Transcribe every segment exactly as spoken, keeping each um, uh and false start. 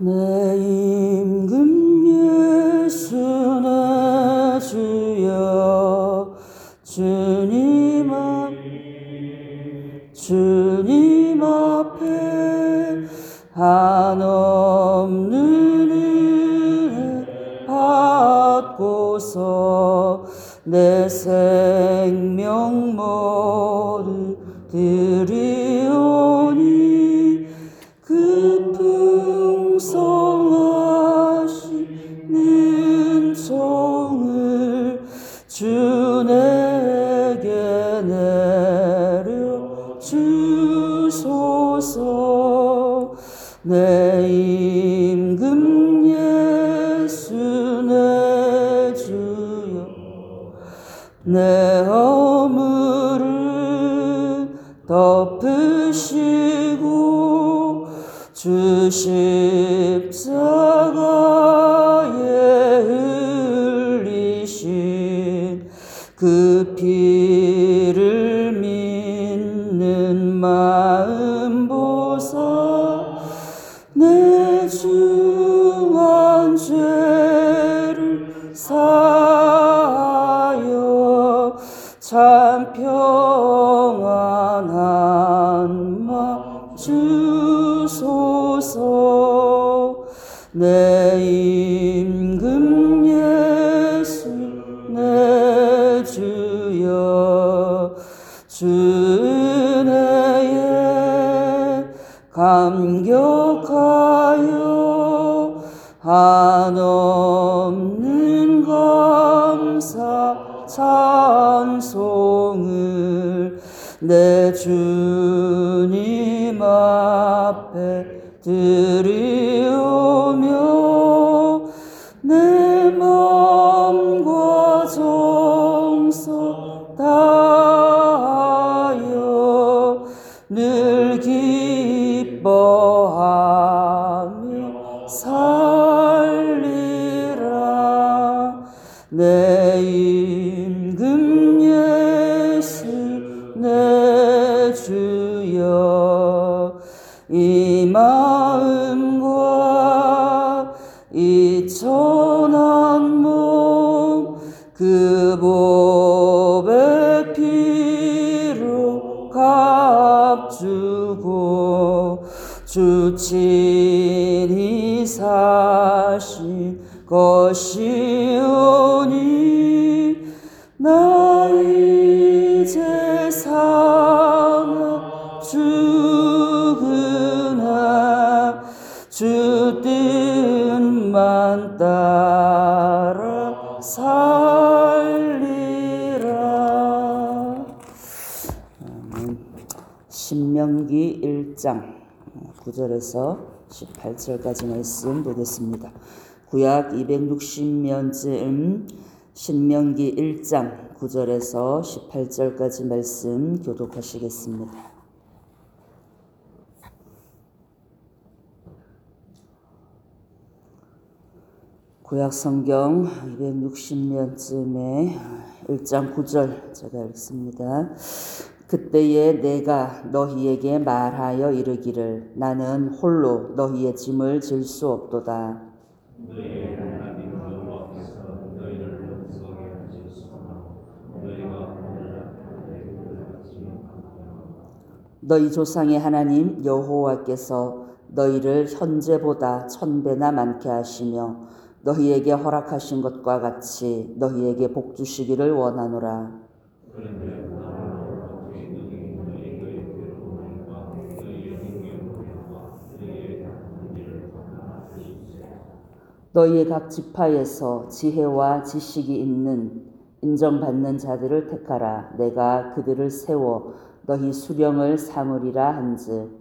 내 임금 예수 내 주여 주님 앞 주님 앞에 한없는 은혜 받고서 내 생명 모두 드리오니 그 풍성하신 은총을 주 내게 내려 주소서. 내 임금 예수 내 주여 내 허물을 덮으시고 주 십자가에 흘리신 그 피를 믿는 마음 보사 내 중한 죄를 사하여 참 평안한 마 주소서. 내 임금 예수 내 주여 주 은혜에 감격하여 한없는 감사 찬송을 내 주님 앞에 드리오며 내 마음과 정성 다하여 늘 기뻐하며 살리라. 내 임금 예수 내 주여 이 마음과 이 천한 몸 그 보배 피로 값주고 주 친히 사신 것이오니 나 이제 사나 죽으나 주 뜻만 따라 살리라. 신명기 일 장 구 절에서 십팔 절까지 말씀 보겠습니다. 구약 이백육십 년쯤 신명기 일 장 구 절에서 십팔 절까지 말씀 교독하시겠습니다. 구약 성경 이백육십 년쯤에 일 장 구 절 제가 읽습니다. 그때에 내가 너희에게 말하여 이르기를 나는 홀로 너희의 짐을 질 수 없도다. 너희의 하나님 여호와께서 너희를 영성에 하셨으나 너희가 너희 조상의 하나님 여호와께서 너희를 현재보다 천배나 많게 하시며 너희에게 허락하신 것과 같이 너희에게 복 주시기를 원하노라. 너희의 각 지파에서 지혜와 지식이 있는 인정받는 자들을 택하라. 내가 그들을 세워 너희 수령을 삼으리라 한즉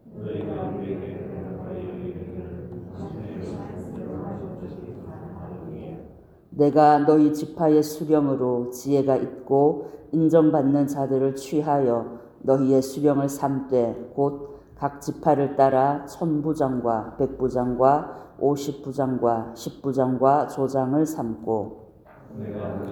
내가 너희 지파의 수령으로 지혜가 있고 인정받는 자들을 취하여 너희의 수령을 삼되 곧 각 지파를 따라 천부장과 백부장과 오십부장과 십부장과 조장을 삼고 내가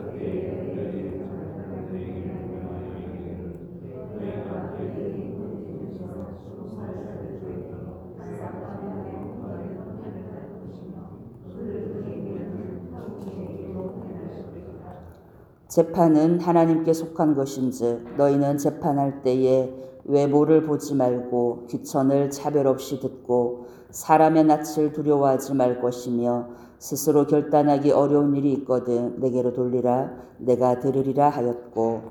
재판은 하나님께 속한 것인즉 너희는 재판할 때에 외모를 보지 말고 귀천을 차별 없이 듣고 사람의 낯을 두려워하지 말 것이며 스스로 결단하기 어려운 일이 있거든 내게로 돌리라 내가 들으리라 하였고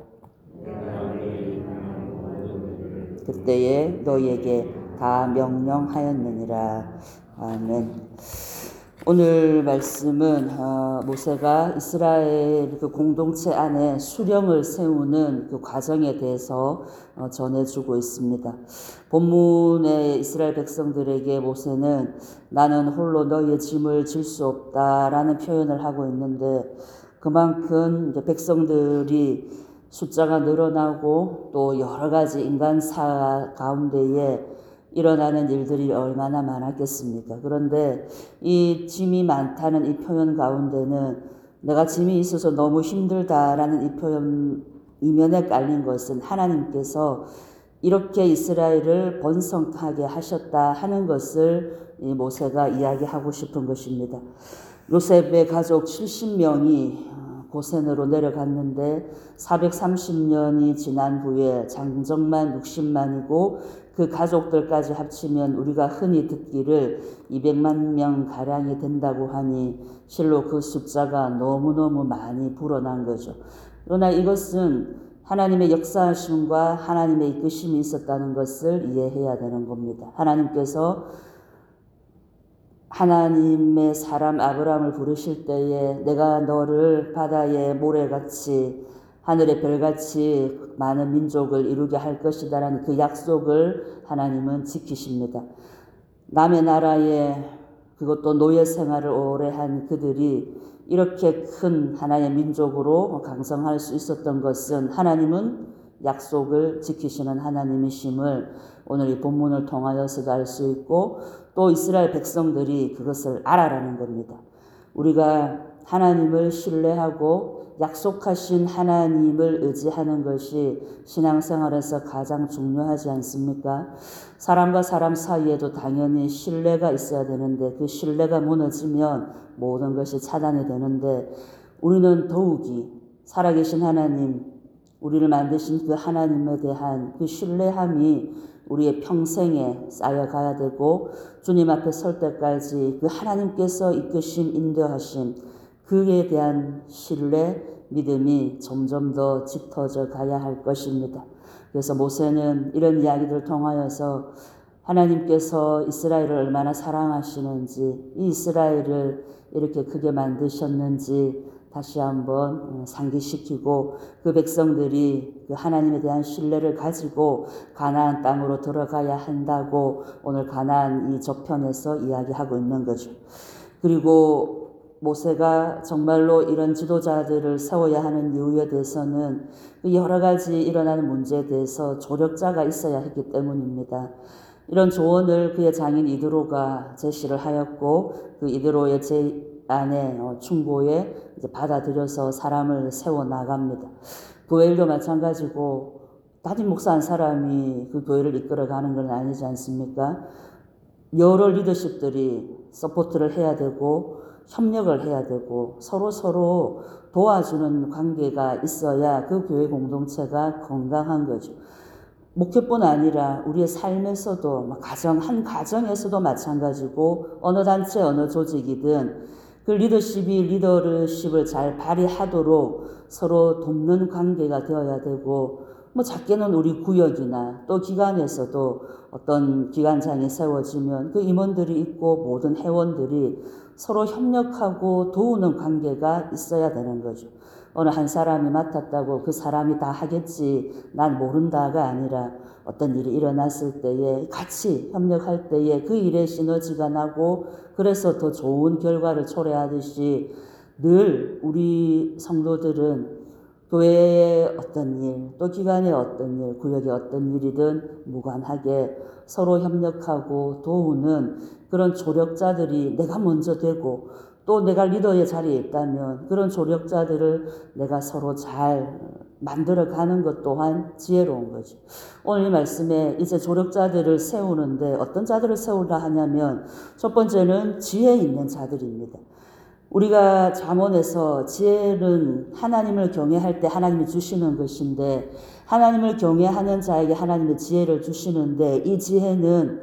그때에 너희에게 다 명령하였느니라. 아멘. 오늘 말씀은 어, 모세가 이스라엘 그 공동체 안에 수령을 세우는 그 과정에 대해서 어, 전해주고 있습니다. 본문의 이스라엘 백성들에게 모세는 나는 홀로 너희의 짐을 질 수 없다라는 표현을 하고 있는데 그만큼 이제 백성들이 숫자가 늘어나고 또 여러 가지 인간사 가운데에 일어나는 일들이 얼마나 많았겠습니까? 그런데 이 짐이 많다는 이 표현 가운데는 내가 짐이 있어서 너무 힘들다라는 이 표현 이면에 깔린 것은 하나님께서 이렇게 이스라엘을 번성하게 하셨다 하는 것을 이 모세가 이야기하고 싶은 것입니다. 요셉의 가족 칠십 명이 고센으로 내려갔는데 사백삼십 년이 지난 후에 장정만 육십만이고 그 가족들까지 합치면 우리가 흔히 듣기를 이백만 명 가량이 된다고 하니 실로 그 숫자가 너무너무 많이 불어난 거죠. 그러나 이것은 하나님의 역사하심과 하나님의 이끄심이 있었다는 것을 이해해야 되는 겁니다. 하나님께서 하나님의 사람 아브라함을 부르실 때에 내가 너를 바다의 모래같이 하늘의 별같이 많은 민족을 이루게 할 것이다 라는 그 약속을 하나님은 지키십니다. 남의 나라에 그것도 노예 생활을 오래 한 그들이 이렇게 큰 하나의 민족으로 강성할 수 있었던 것은 하나님은 약속을 지키시는 하나님이심을 오늘 이 본문을 통하여서도 알 수 있고 또 이스라엘 백성들이 그것을 알아라는 겁니다. 우리가 하나님을 신뢰하고 약속하신 하나님을 의지하는 것이 신앙생활에서 가장 중요하지 않습니까? 사람과 사람 사이에도 당연히 신뢰가 있어야 되는데 그 신뢰가 무너지면 모든 것이 차단이 되는데 우리는 더욱이 살아계신 하나님, 우리를 만드신 그 하나님에 대한 그 신뢰함이 우리의 평생에 쌓여가야 되고 주님 앞에 설 때까지 그 하나님께서 이끄심 인도하심 그에 대한 신뢰, 믿음이 점점 더 짙어져 가야 할 것입니다. 그래서 모세는 이런 이야기들을 통하여서 하나님께서 이스라엘을 얼마나 사랑하시는지 이 이스라엘을 이렇게 크게 만드셨는지 다시 한번 상기시키고 그 백성들이 그 하나님에 대한 신뢰를 가지고 가나안 땅으로 들어가야 한다고 오늘 가나안 이 저편에서 이야기하고 있는 거죠. 그리고 모세가 정말로 이런 지도자들을 세워야 하는 이유에 대해서는 여러 가지 일어나는 문제에 대해서 조력자가 있어야 했기 때문입니다. 이런 조언을 그의 장인 이드로가 제시를 하였고 그 이드로의 제 안에 충고에 이제 받아들여서 사람을 세워 나갑니다. 교회일도 마찬가지고 담임 목사 한 사람이 그 교회를 이끌어가는 건 아니지 않습니까? 여러 리더십들이 서포트를 해야 되고 협력을 해야 되고 서로 서로 도와주는 관계가 있어야 그 교회 공동체가 건강한 거죠. 목회뿐 아니라 우리의 삶에서도 가정 한 가정에서도 마찬가지고 어느 단체 어느 조직이든 그 리더십이 리더십을 잘 발휘하도록 서로 돕는 관계가 되어야 되고 뭐 작게는 우리 구역이나 또 기관에서도 어떤 기관장이 세워지면 그 임원들이 있고 모든 회원들이 서로 협력하고 도우는 관계가 있어야 되는 거죠. 어느 한 사람이 맡았다고 그 사람이 다 하겠지 난 모른다가 아니라 어떤 일이 일어났을 때에 같이 협력할 때에 그 일에 시너지가 나고 그래서 더 좋은 결과를 초래하듯이 늘 우리 성도들은 교회의 어떤 일, 또 기관의 어떤 일, 구역의 어떤 일이든 무관하게 서로 협력하고 도우는 그런 조력자들이 내가 먼저 되고 또 내가 리더의 자리에 있다면 그런 조력자들을 내가 서로 잘 만들어가는 것 또한 지혜로운 거죠. 오늘 이 말씀에 이제 조력자들을 세우는데 어떤 자들을 세우려 하냐면 첫 번째는 지혜 있는 자들입니다. 우리가 잠언에서 지혜는 하나님을 경외할 때 하나님이 주시는 것인데 하나님을 경외하는 자에게 하나님의 지혜를 주시는데 이 지혜는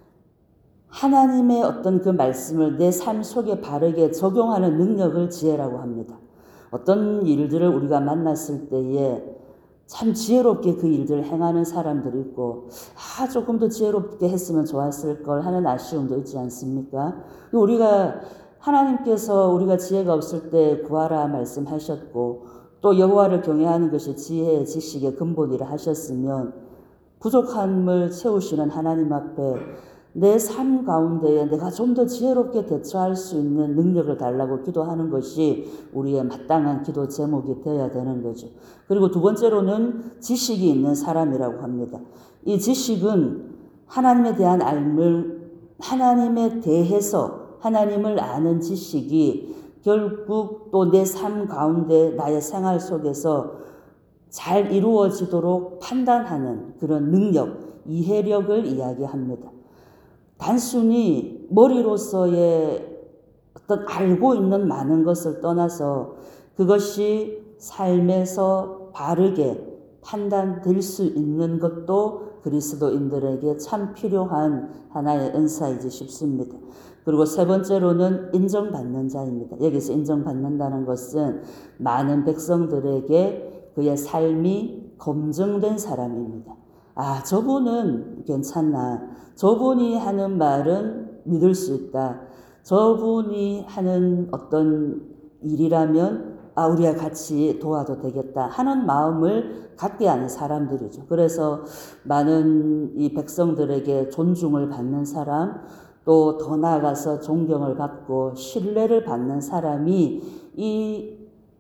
하나님의 어떤 그 말씀을 내 삶 속에 바르게 적용하는 능력을 지혜라고 합니다. 어떤 일들을 우리가 만났을 때에 참 지혜롭게 그 일들을 행하는 사람들이 있고 아 조금 더 지혜롭게 했으면 좋았을 걸 하는 아쉬움도 있지 않습니까? 우리가 하나님께서 우리가 지혜가 없을 때 구하라 말씀하셨고 또 여호와를 경외하는 것이 지혜의 지식의 근본이라 하셨으면 부족함을 채우시는 하나님 앞에 내 삶 가운데에 내가 좀 더 지혜롭게 대처할 수 있는 능력을 달라고 기도하는 것이 우리의 마땅한 기도 제목이 되어야 되는 거죠. 그리고 두 번째로는 지식이 있는 사람이라고 합니다. 이 지식은 하나님에 대한 알물, 하나님에 대해서 하나님을 아는 지식이 결국 또 내 삶 가운데 나의 생활 속에서 잘 이루어지도록 판단하는 그런 능력, 이해력을 이야기합니다. 단순히 머리로서의 어떤 알고 있는 많은 것을 떠나서 그것이 삶에서 바르게 판단될 수 있는 것도 그리스도인들에게 참 필요한 하나의 은사이지 싶습니다. 그리고 세 번째로는 인정받는 자입니다. 여기서 인정받는다는 것은 많은 백성들에게 그의 삶이 검증된 사람입니다. 아, 저분은 괜찮나. 저분이 하는 말은 믿을 수 있다. 저분이 하는 어떤 일이라면 아, 우리가 같이 도와도 되겠다 하는 마음을 갖게 하는 사람들이죠. 그래서 많은 이 백성들에게 존중을 받는 사람, 또 더 나아가서 존경을 받고 신뢰를 받는 사람이 이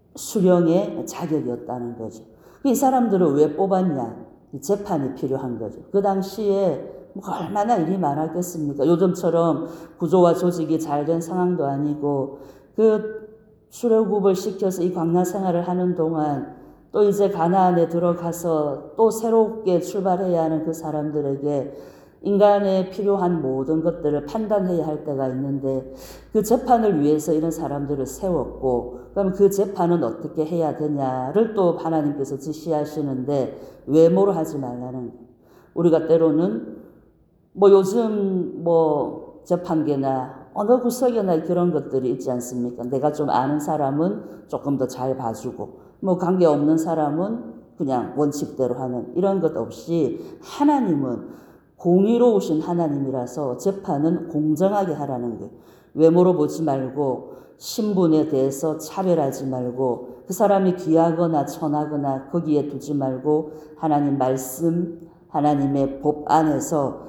수령의 자격이었다는 거죠. 이 사람들을 왜 뽑았냐? 재판이 필요한 거죠. 그 당시에 뭐 얼마나 일이 많았겠습니까? 요즘처럼 구조와 조직이 잘 된 상황도 아니고 그 출애굽을 시켜서 이 광야 생활을 하는 동안 또 이제 가나안에 들어가서 또 새롭게 출발해야 하는 그 사람들에게 인간에 필요한 모든 것들을 판단해야 할 때가 있는데 그 재판을 위해서 이런 사람들을 세웠고 그럼 그 재판은 어떻게 해야 되냐를 또 하나님께서 지시하시는데 외모로 하지 말라는 거예요. 우리가 때로는 뭐 요즘 뭐 재판계나 어느 구석에나 그런 것들이 있지 않습니까? 내가 좀 아는 사람은 조금 더 잘 봐주고 뭐 관계없는 사람은 그냥 원칙대로 하는 이런 것 없이 하나님은 공의로우신 하나님이라서 재판은 공정하게 하라는 거예요. 외모로 보지 말고 신분에 대해서 차별하지 말고 그 사람이 귀하거나 천하거나 거기에 두지 말고 하나님 말씀, 하나님의 법 안에서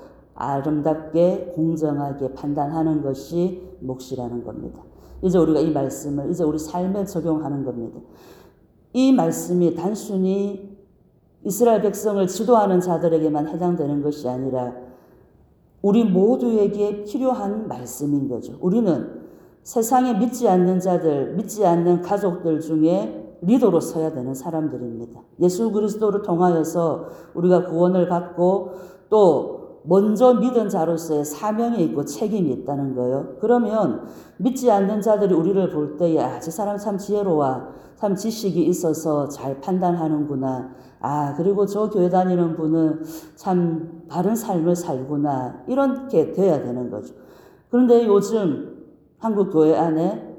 아름답게 공정하게 판단하는 것이 몫이라는 겁니다. 이제 우리가 이 말씀을 이제 우리 삶에 적용하는 겁니다. 이 말씀이 단순히 이스라엘 백성을 지도하는 자들에게만 해당되는 것이 아니라 우리 모두에게 필요한 말씀인 거죠. 우리는 세상에 믿지 않는 자들, 믿지 않는 가족들 중에 리더로 서야 되는 사람들입니다. 예수 그리스도를 통하여서 우리가 구원을 받고 또 먼저 믿은 자로서의 사명이 있고 책임이 있다는 거예요. 그러면 믿지 않는 자들이 우리를 볼 때에 아, 저 사람 참 지혜로워, 참 지식이 있어서 잘 판단하는구나. 아, 그리고 저 교회 다니는 분은 참 바른 삶을 살구나. 이렇게 돼야 되는 거죠. 그런데 요즘 한국 교회 안에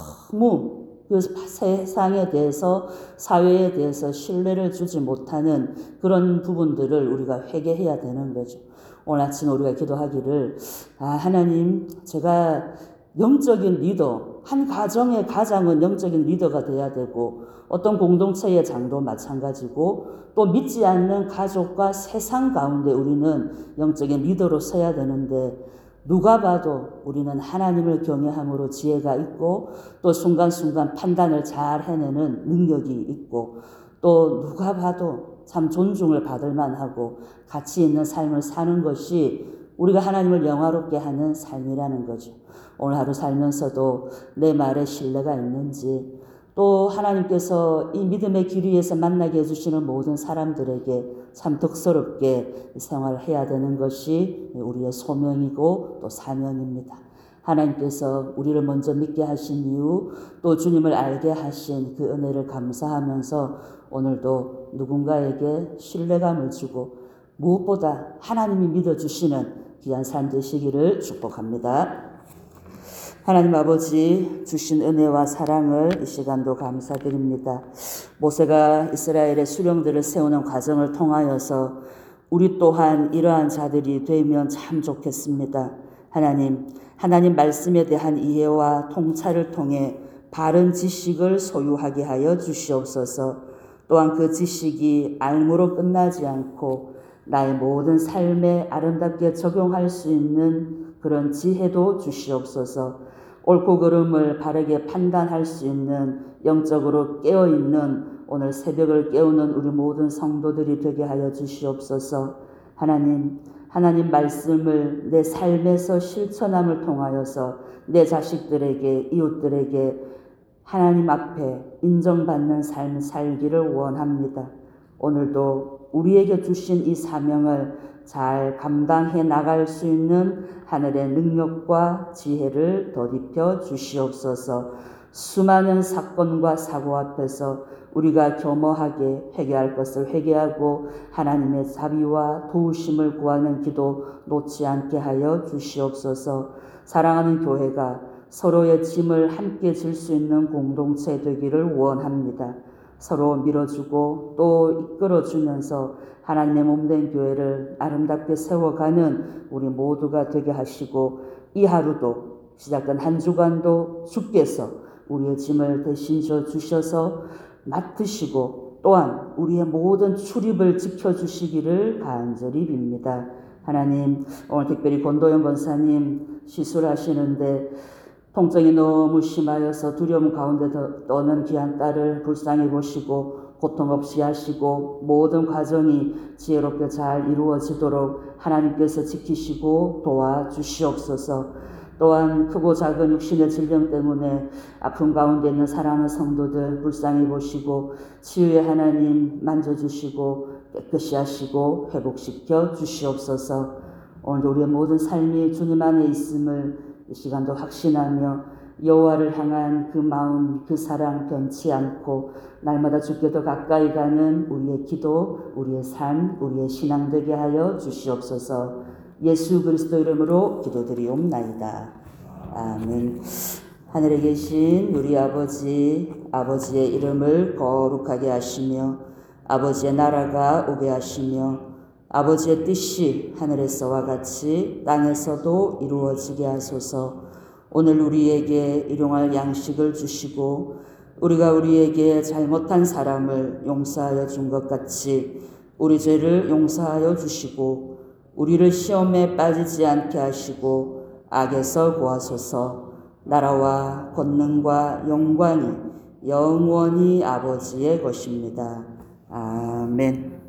너무 그 세상에 대해서 사회에 대해서 신뢰를 주지 못하는 그런 부분들을 우리가 회개해야 되는 거죠. 오늘 아침 우리가 기도하기를 아 하나님 제가 영적인 리더 한 가정의 가장은 영적인 리더가 돼야 되고 어떤 공동체의 장도 마찬가지고 또 믿지 않는 가족과 세상 가운데 우리는 영적인 리더로 서야 되는데 누가 봐도 우리는 하나님을 경외함으로 지혜가 있고 또 순간순간 판단을 잘 해내는 능력이 있고 또 누가 봐도 참 존중을 받을 만하고 가치 있는 삶을 사는 것이 우리가 하나님을 영화롭게 하는 삶이라는 거죠. 오늘 하루 살면서도 내 말에 신뢰가 있는지 또 하나님께서 이 믿음의 길 위에서 만나게 해주시는 모든 사람들에게 참 덕스럽게 생활해야 되는 것이 우리의 소명이고 또 사명입니다. 하나님께서 우리를 먼저 믿게 하신 이유, 또 주님을 알게 하신 그 은혜를 감사하면서 오늘도 누군가에게 신뢰감을 주고 무엇보다 하나님이 믿어주시는 귀한 삶 되시기를 축복합니다. 하나님 아버지 주신 은혜와 사랑을 이 시간도 감사드립니다. 모세가 이스라엘의 수령들을 세우는 과정을 통하여서 우리 또한 이러한 자들이 되면 참 좋겠습니다. 하나님, 하나님 말씀에 대한 이해와 통찰을 통해 바른 지식을 소유하게 하여 주시옵소서. 또한 그 지식이 알무로 끝나지 않고 나의 모든 삶에 아름답게 적용할 수 있는 그런 지혜도 주시옵소서. 옳고 그름을 바르게 판단할 수 있는 영적으로 깨어있는 오늘 새벽을 깨우는 우리 모든 성도들이 되게 하여 주시옵소서. 하나님, 하나님 말씀을 내 삶에서 실천함을 통하여서 내 자식들에게, 이웃들에게 하나님 앞에 인정받는 삶 살기를 원합니다. 오늘도 우리에게 주신 이 사명을 잘 감당해 나갈 수 있는 하늘의 능력과 지혜를 덧입혀 주시옵소서. 수많은 사건과 사고 앞에서 우리가 겸허하게 회개할 것을 회개하고 하나님의 자비와 도우심을 구하는 기도 놓지 않게 하여 주시옵소서. 사랑하는 교회가 서로의 짐을 함께 질 수 있는 공동체 되기를 원합니다. 서로 밀어주고 또 이끌어주면서 하나님의 몸된 교회를 아름답게 세워가는 우리 모두가 되게 하시고 이 하루도 시작된 한 주간도 주께서 우리의 짐을 대신 져 주셔서 맡으시고 또한 우리의 모든 출입을 지켜주시기를 간절히 빕니다. 하나님, 오늘 특별히 권도영 권사님 시술하시는데 통증이 너무 심하여서 두려움 가운데 떠는 귀한 딸을 불쌍히 보시고 고통 없이 하시고 모든 과정이 지혜롭게 잘 이루어지도록 하나님께서 지키시고 도와주시옵소서. 또한 크고 작은 육신의 질병 때문에 아픔 가운데 있는 사랑하는 성도들 불쌍히 보시고 치유의 하나님 만져주시고 깨끗이 하시고 회복시켜 주시옵소서. 오늘 우리의 모든 삶이 주님 안에 있음을 이 시간도 확신하며 여호와를 향한 그 마음, 그 사랑 변치 않고 날마다 주께 더 가까이 가는 우리의 기도, 우리의 삶, 우리의 신앙 되게 하여 주시옵소서. 예수 그리스도 이름으로 기도드리옵나이다. 아멘. 하늘에 계신 우리 아버지, 아버지의 이름을 거룩하게 하시며 아버지의 나라가 오게 하시며 아버지의 뜻이 하늘에서와 같이 땅에서도 이루어지게 하소서. 오늘 우리에게 일용할 양식을 주시고 우리가 우리에게 잘못한 사람을 용서하여 준 것 같이 우리 죄를 용서하여 주시고 우리를 시험에 빠지지 않게 하시고 악에서 구하소서. 나라와 권능과 영광이 영원히 아버지의 것입니다. 아멘.